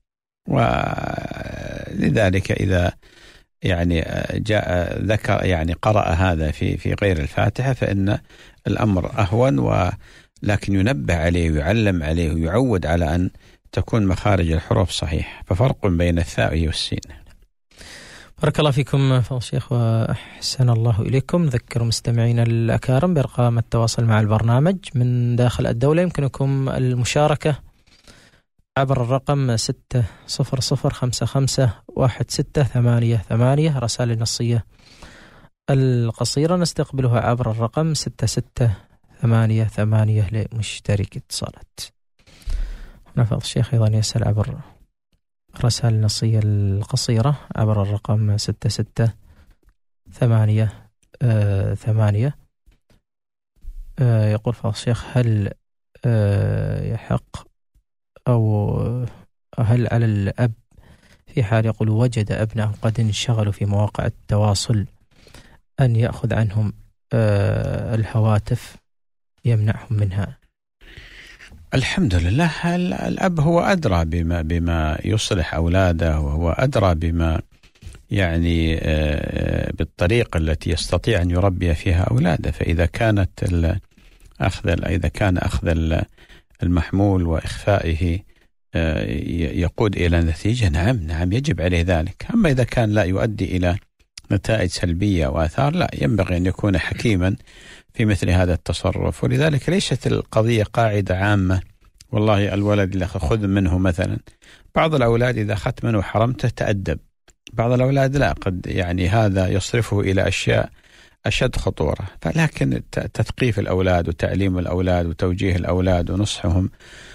ولذلك إذا يعني جاء ذكر يعني قرأ هذا في في غير الفاتحة فإن الأمر أهون، ولكن ينبه عليه ويعلم عليه ويعود على أن تكون مخارج الحروف صحيح، ففرق بين الثاء والسين. بارك الله فيكم فضل الشيخ وأحسن الله إليكم. ذكر مستمعينا الأكارم بأرقام التواصل مع البرنامج من داخل الدولة. يمكنكم المشاركة عبر الرقم ستة صفر صفر خمسة خمسة واحد ستة ثمانية ثمانية. رسائل النصية القصيرة نستقبلها عبر الرقم ستة ستة ثمانية ثمانية لمشترك اتصالات. هنا فضل الشيخ أيضا يسأل عبر رسائل النصية القصيرة عبر الرقم ستة ستة ثمانية آه ثمانية. آه يقول فضل الشيخ هل آه يحق أو هل على الأب في حال يقول وجد أبناء قد انشغلوا في مواقع التواصل أن يأخذ عنهم آه الهواتف يمنعهم منها؟ الحمد لله. الأب هو أدرى بما بما يصلح أولاده، وهو أدرى بما يعني بالطريقة التي يستطيع أن يربي فيها أولاده. فإذا كانت أخذ إذا كان أخذ المحمول وإخفائه يقود إلى نتيجة، نعم نعم يجب عليه ذلك. أما إذا كان لا يؤدي إلى نتائج سلبية وآثار، لا، ينبغي أن يكون حكيما في مثل هذا التصرف. ولذلك ليست القضية قاعدة عامة والله الولد اللي خذ منه مثلا. بعض الأولاد إذا أخذت منه حرمته تأدب، بعض الأولاد لا، قد يعني هذا يصرفه إلى أشياء أشد خطورة. فلكن تثقيف الأولاد وتعليم الأولاد وتوجيه الأولاد ونصحهم،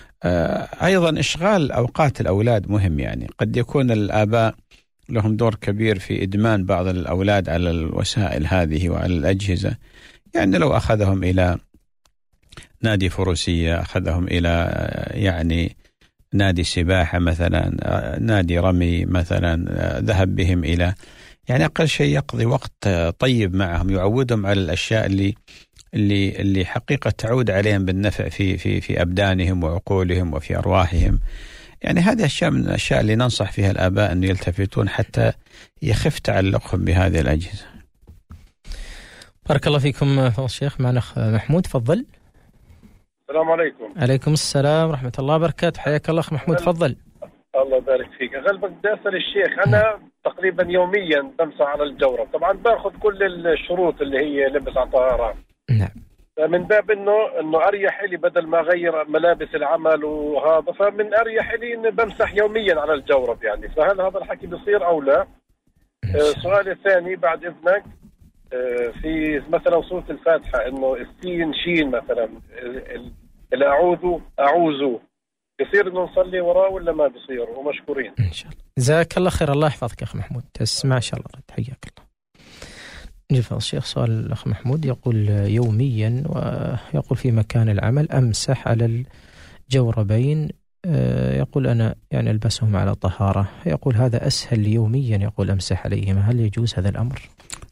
أيضا إشغال أوقات الأولاد مهم. يعني قد يكون الآباء لهم دور كبير في إدمان بعض الأولاد على الوسائل هذه وعلى الأجهزة. يعني لو أخذهم إلى نادي فروسية، أخذهم إلى يعني نادي سباحة مثلا، نادي رمي مثلا، ذهب بهم إلى يعني أقل شيء يقضي وقت طيب معهم، يعودهم على الأشياء اللي اللي اللي حقيقة تعود عليهم بالنفع في في في أبدانهم وعقولهم وفي أرواحهم. يعني هذه أشياء من الأشياء اللي ننصح فيها الآباء أن يلتفتون حتى يخف تعلقهم بهذه الأجهزة. بارك الله فيكم فضل الشيخ. معنا أخ محمود، تفضل. السلام عليكم. عليكم السلام ورحمة الله وبركاته. حياك الله أخ محمود، تفضل. الله يبارك فيك. غالبا بدي أسأل الشيخ، أنا تقريبا يوميا بمسح على الجورب، طبعا باخذ كل الشروط اللي هي لبس على طهارة. نعم. فمن باب انه انه اريح لي بدل ما اغير ملابس العمل وهذا، فمن اريح لي اني بمسح يوميا على الجورب يعني. فهل هذا الحكي بيصير او لا؟ آه سؤال الثاني بعد اذنك، آه في مثلا سورة الفاتحة انه السين شين مثلا، الاعوذ اعوذ، بيصير انه نصلي وراه ولا ما بيصير؟ ومشكورين ان شاء الله. جزاك الله خير. الله يحفظك يا اخ محمود، تسمع ان شاء الله. حياك الله. نجف الشيخ. سؤال الأخ محمود يقول يوميا، ويقول في مكان العمل أمسح على الجوربين، يقول أنا يعني ألبسهم على طهارة، يقول هذا أسهل يوميا، يقول أمسح عليهما، هل يجوز هذا الأمر؟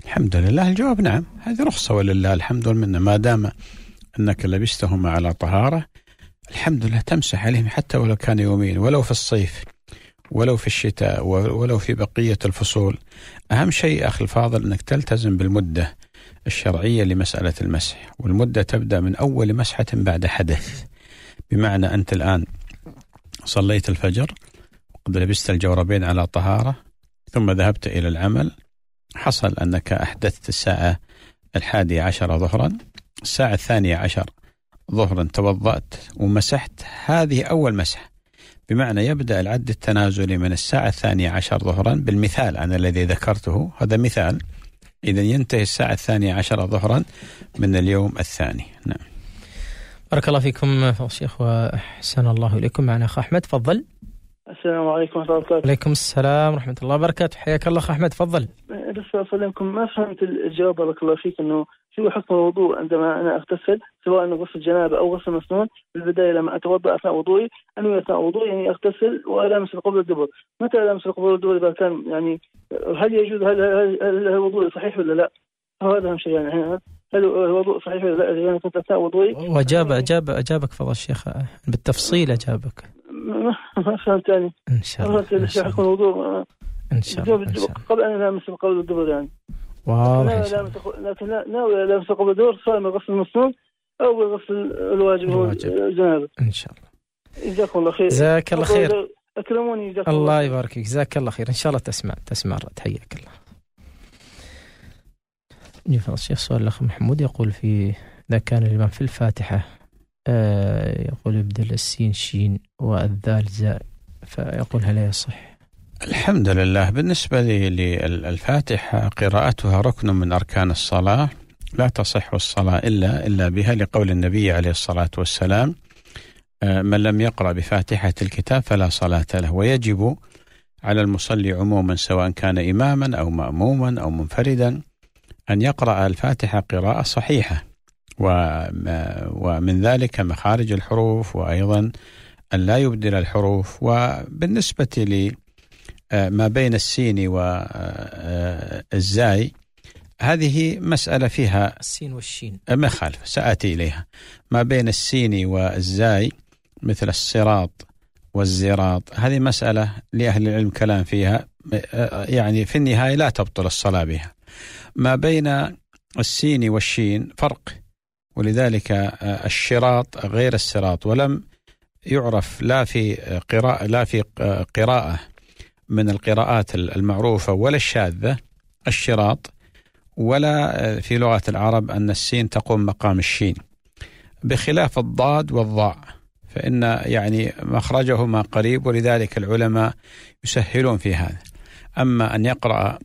الحمد لله الجواب نعم، هذه رخصة ولله الحمد والمنة، ما دام أنك لبستهما على طهارة الحمد لله تمسح عليهم حتى ولو كان يومين، ولو في الصيف ولو في الشتاء ولو في بقية الفصول. أهم شيء أخي الفاضل أنك تلتزم بالمدة الشرعية لمسألة المسح، والمدة تبدأ من أول مسحة بعد حدث. بمعنى أنت الآن صليت الفجر وقد لبست الجوربين على طهارة ثم ذهبت إلى العمل، حصل أنك أحدثت الساعة الحادية عشر ظهرا، الساعة الثانية عشر ظهرا توضأت ومسحت، هذه أول مسح. بمعنى يبدأ العد التنازلي من الساعة الثانية عشر ظهرا بالمثال أنا الذي ذكرته، هذا مثال، إذا ينتهي الساعة الثانية عشر ظهرا من اليوم الثاني. نعم. بارك الله فيكم الشيخ وأحسن الله إليكم. معنا أخ أحمد، تفضل. السلام عليكم ورحمة الله وبركاته. عليكم السلام ورحمة الله وبركاته، حياك الله أخ أحمد، تفضل. بس أسألكم، ما فهمت الجواب بارك الله فيك، إنه شو حكم الوضوء عندما أنا أغتسل، سواء أنه غسل جنابة أو غسل مسنون، بالبداية لما أتوضأ أثناء وضوئي أنه أثناء وضوئي يعني أغتسل وألامس القبل والدبر، متى ألامس القبل والدبر إذا كان يعني هل يجوز، هل هل, هل الوضوء صحيح ولا لا؟ هذا أهم شيء يعني، هل الوضوء صحيح ولا لا إذا كنت أثناء وضوئي؟ وأجاب أجاب أجابك فضل الشيخ بالتفصيل، أجابك. ما فهمت يعني. إن شاء الله. إن شاء الله. الوضوء إن شاء الله. قبل أن ألامس القبل والدبر يعني. واضح. لكن لا ناوي ألامس القبل والدبر سواء من غسل المسنون أو بالغسل الواجب هو الجنابة. إن شاء الله. جزاكم الله خير. جزاك الله خير. أكرموني. جزاكم الله, الله يبارك فيك، جزاك الله خير. إن شاء الله تسمع تسمع الرد. حياك الله. يفضل الشيخ سؤال الأخ محمود، يقول في إذا كان الإمام في الفاتحة آه يقول يبدل السين شين والذال زاء، فيقول هل يصح؟ الحمد لله. بالنسبة للفاتحة قراءتها ركن من أركان الصلاة، لا تصح الصلاة إلا إلا بها، لقول النبي عليه الصلاة والسلام من لم يقرأ بفاتحة الكتاب فلا صلاة له. ويجب على المصلي عموما سواء كان إماما أو مأموما أو منفردا أن يقرأ الفاتحة قراءة صحيحة، ومن ذلك مخارج الحروف، وأيضا أن لا يبدل الحروف. وبالنسبة لما بين السين والزاي هذه مسألة فيها السين والشين ما خالف، سآتي إليها. ما بين السين والزاي مثل الصراط والزراط، هذه مسألة لأهل العلم كلام فيها، يعني في النهاية لا تبطل الصلاة بها. ما بين السين والشين فرق، ولذلك الشراط غير الصراط، ولم يعرف لا في قراءة لا في قراءة من القراءات المعروفة ولا الشاذة الشراط، ولا في لغة العرب أن السين تقوم مقام الشين، بخلاف الضاد والضاء فإن يعني مخرجهما قريب، ولذلك العلماء يسهلون في هذا. أما أن يقرأ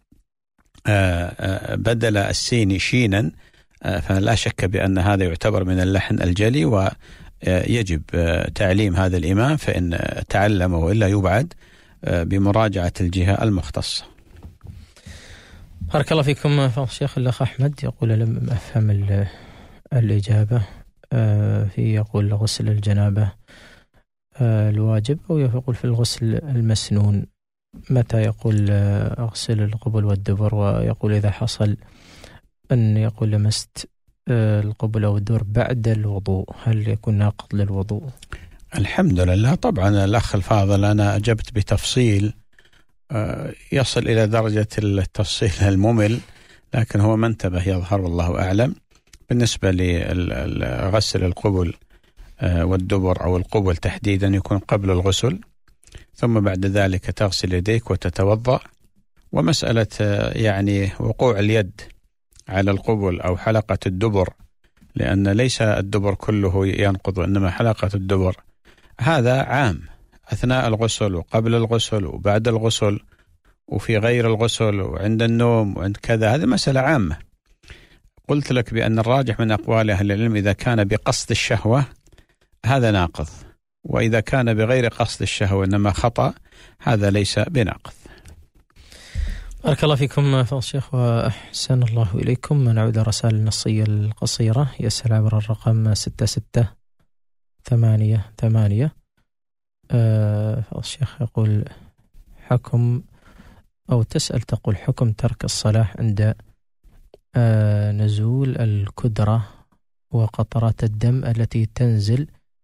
بدل السين شينا فلا شك بأن هذا يعتبر من اللحن الجلي، ويجب تعليم هذا الإمام، فإن تعلم وإلا يبعد بمراجعة الجهة المختصة. بارك الله فيكم فضل الشيخ. الأخ أحمد يقول لم أفهم الإجابة في يقول غسل الجنابة الواجب، أو يقول في الغسل المسنون متى يقول أغسل القبل والدبر، ويقول إذا حصل أن يقول لمست القبل أو الدبر بعد الوضوء هل يكون ناقض للوضوء؟ الحمد لله. طبعا الأخ الفاضل أنا أجبت بتفصيل يصل إلى درجة التفصيل الممل، لكن هو منتبه يظهر والله أعلم. بالنسبة لغسل القبل والدبر أو القبل تحديدا يكون قبل الغسل، ثم بعد ذلك تغسل يديك وتتوضأ. ومسألة يعني وقوع اليد على القبل أو حلقة الدبر، لأن ليس الدبر كله ينقض إنما حلقة الدبر، هذا عام أثناء الغسل وقبل الغسل وبعد الغسل وفي غير الغسل وعند النوم وعند كذا، هذه مسألة عامة. قلت لك بأن الراجح من أقوال أهل العلم إذا كان بقصد الشهوة هذا ناقض، وإذا كان بغير قصد الشهوة إنما خطأ هذا ليس بناقض. بارك الله فيكم فضل الشيخ وأحسن الله إليكم. نعود الرسائل النصية القصيرة، يسأل عبر الرقم ستة ستة ثمانية ثمانية. فضل الشيخ يقول حكم أو تسأل تقول حكم ترك الصلاة عند نزول الكدرة وقطرات الدم التي تنزل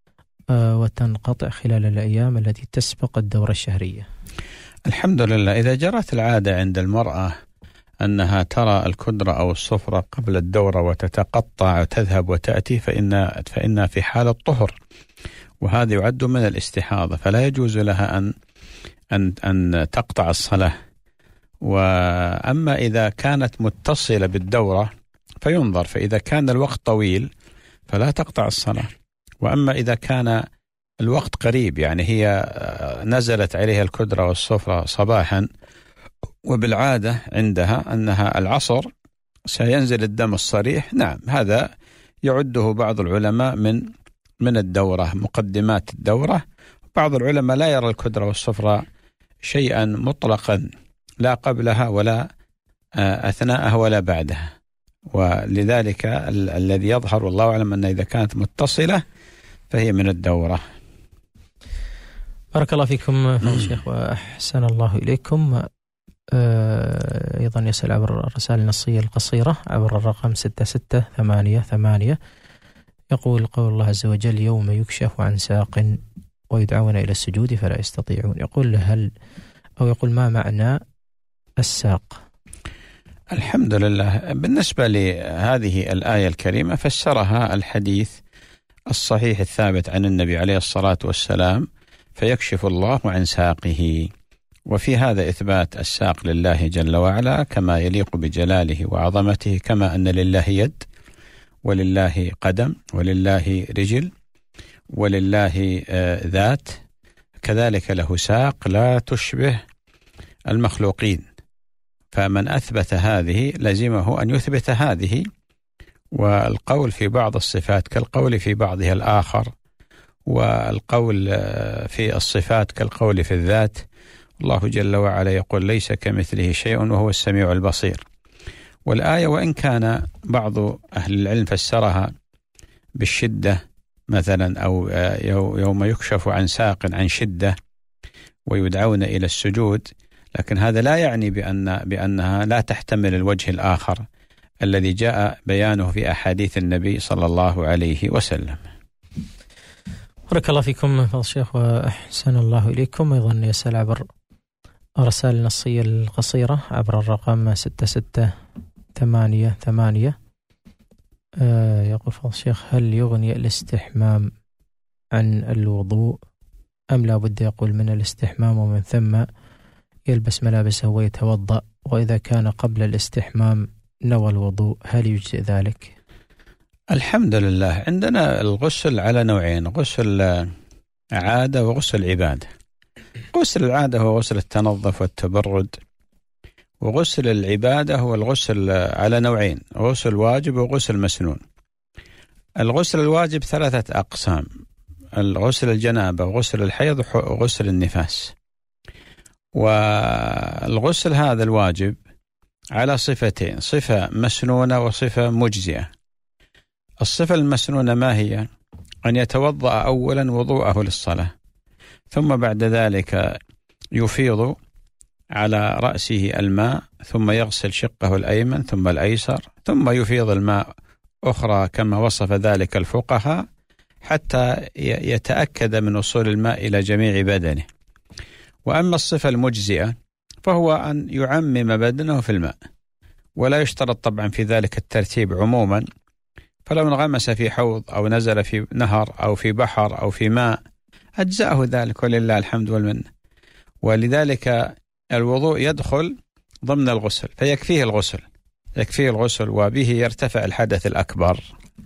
وتنقطع خلال الأيام التي تسبق الدورة الشهرية؟ الحمد لله، إذا جرت العادة عند المرأة أنها ترى الكدرة أو الصفرة قبل الدورة وتتقطع وتذهب وتأتي فإن فإنها في حالة طهر، وهذا يعد من الاستحاضة، فلا يجوز لها أن أن أن تقطع الصلاة. وأما إذا كانت متصلة بالدورة فينظر، فإذا كان الوقت طويل فلا تقطع الصلاة. وأما إذا كان الوقت قريب، يعني هي نزلت عليها الكدرة والصفرة صباحا وبالعادة عندها أنها العصر سينزل الدم الصريح، نعم هذا يعده بعض العلماء من من الدورة، مقدمات الدورة. بعض العلماء لا يرى الكدرة والصفرة شيئا مطلقا، لا قبلها ولا أثناءها ولا بعدها، ولذلك ال- الذي يظهر والله أعلم أن إذا كانت متصلة فهي من الدورة. بارك الله فيكم فضيلة الشيخ وأحسن الله إليكم. أيضا يسأل عبر الرسائل النصية القصيرة عبر الرقم ستة ستة ثمانية ثمانية، يقول قول الله عز وجل: يوم يكشف عن ساق ويدعون إلى السجود فلا يستطيعون. يقول هل أو يقول ما معنى الساق؟ الحمد لله، بالنسبة لهذه الآية الكريمة فسرها الحديث الصحيح الثابت عن النبي عليه الصلاة والسلام: فيكشف الله عن ساقه. وفي هذا إثبات الساق لله جل وعلا كما يليق بجلاله وعظمته، كما أن لله يد ولله قدم ولله رجل ولله ذات، كذلك له ساق لا تشبه المخلوقين. فمن أثبت هذه لزمه أن يثبت هذه، والقول في بعض الصفات كالقول في بعضها الآخر، والقول في الصفات كالقول في الذات. الله جل وعلا يقول: ليس كمثله شيء وهو السميع البصير. والآية وإن كان بعض أهل العلم فسرها بالشدة مثلا، أو يوم يكشف عن ساق عن شدة ويدعون إلى السجود، لكن هذا لا يعني بأن بأنها لا تحتمل الوجه الآخر الذي جاء بيانه في أحاديث النبي صلى الله عليه وسلم. بارك الله فيكم فضل الشيخ وأحسن الله إليكم. أيضا يسأل عبر الرسائل النصية القصيرة عبر الرقم ستة ستة ثمانية ثمانية، يقول فضل الشيخ: هل يغني الاستحمام عن الوضوء أم لا بد يقول من الاستحمام ومن ثم يلبس ملابسه ويتوضأ؟ وإذا كان قبل الاستحمام نوى الوضوء هل يجزئ ذلك؟ الحمد لله، عندنا الغسل على نوعين: غسل عادة وغسل عبادة. غسل العادة هو غسل التنظف والتبرد، وغسل العبادة هو الغسل على نوعين: غسل واجب وغسل مسنون. الغسل الواجب ثلاثة أقسام: الغسل الجنابة وغسل الحيض وغسل النفاس. والغسل هذا الواجب على صفتين: صفة مسنونة وصفة مجزئة. الصفة المسنونة ما هي؟ أن يتوضأ أولا وضوءه للصلاة، ثم بعد ذلك يفيض على رأسه الماء، ثم يغسل شقه الأيمن ثم الأيسر، ثم يفيض الماء أخرى كما وصف ذلك الفقهاء حتى يتأكد من وصول الماء إلى جميع بدنه. وأما الصفة المجزئة فهو أن يعمم بدنه في الماء، ولا يشترط طبعا في ذلك الترتيب عموما، فلو انغمس في حوض أو نزل في نهر أو في بحر أو في ماء أجزأه ذلك ولله الحمد والمنة. ولذلك الوضوء يدخل ضمن الغسل، فيكفيه الغسل يكفيه الغسل وبه يرتفع الحدث الأكبر.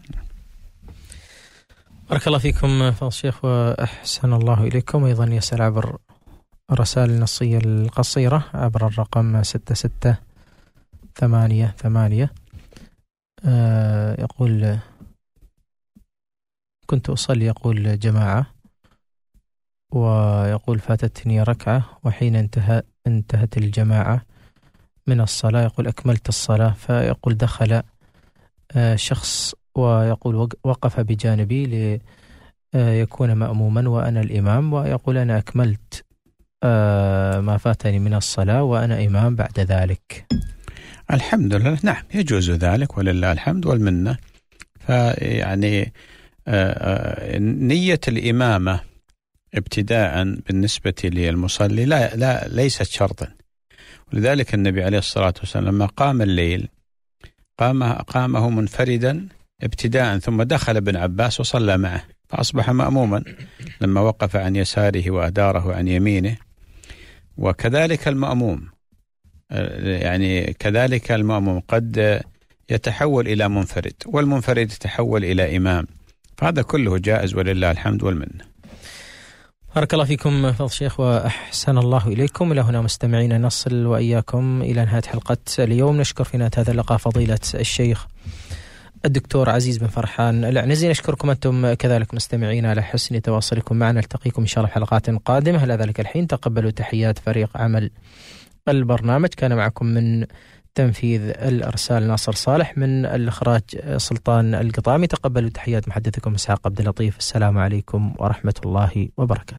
بارك الله فيكم فضل الشيخ وأحسن الله إليكم. أيضا يسأل عبر الرسائل النصية القصيرة عبر الرقم ستة ستة ثمانية ثمانية، آه يقول: كنت أصلي يقول جماعة، ويقول فاتتني ركعة، وحين انتهى انتهت الجماعة من الصلاة يقول أكملت الصلاة، فيقول دخل آه شخص ويقول وقف بجانبي ليكون مأموما وأنا الإمام، ويقول أنا أكملت آه ما فاتني من الصلاة وأنا إمام بعد ذلك. الحمد لله، نعم يجوز ذلك ولله الحمد والمنة. فيعني نية الإمامة ابتداء بالنسبة للمصلي لا لا ليست شرطا، ولذلك النبي عليه الصلاة والسلام لما قام الليل قام قامه منفردا ابتداء، ثم دخل ابن عباس وصلى معه فأصبح مأموما لما وقف عن يساره وأداره عن يمينه. وكذلك المأموم، يعني كذلك المأموم قد يتحول إلى منفرد، والمنفرد يتحول إلى إمام، فهذا كله جائز ولله الحمد والمنة. بارك الله فيكم فضل الشيخ وأحسن الله إليكم. إلى هنا مستمعينا نصل وإياكم إلى نهاية حلقة اليوم. نشكر في نهاية هذا اللقاء فضيلة الشيخ الدكتور عزيز بن فرحان العنزي. نشكركم أنتم كذلك مستمعين على حسن تواصلكم معنا. نلتقيكم إن شاء الله حلقات قادمة. إلى ذلك الحين تقبلوا تحيات فريق عمل البرنامج. كان معكم من تنفيذ الإرسال ناصر صالح، من الإخراج سلطان القطامي. تقبلوا تحيات محدثكم إسحاق عبد اللطيف. السلام عليكم ورحمة الله وبركاته.